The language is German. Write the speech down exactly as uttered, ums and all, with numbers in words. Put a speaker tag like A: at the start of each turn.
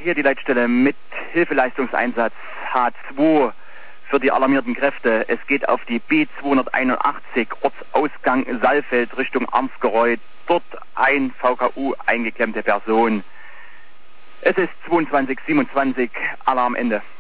A: hier die Leitstelle mit Hilfeleistungseinsatz H zwei für die alarmierten Kräfte. Es geht auf die B zweihunderteinundachtzig, Ortsausgang Saalfeld Richtung Arnsgereuth. Dort ein V K U eingeklemmte Person. Es ist zweiundzwanzig siebenundzwanzig, Alarm Ende.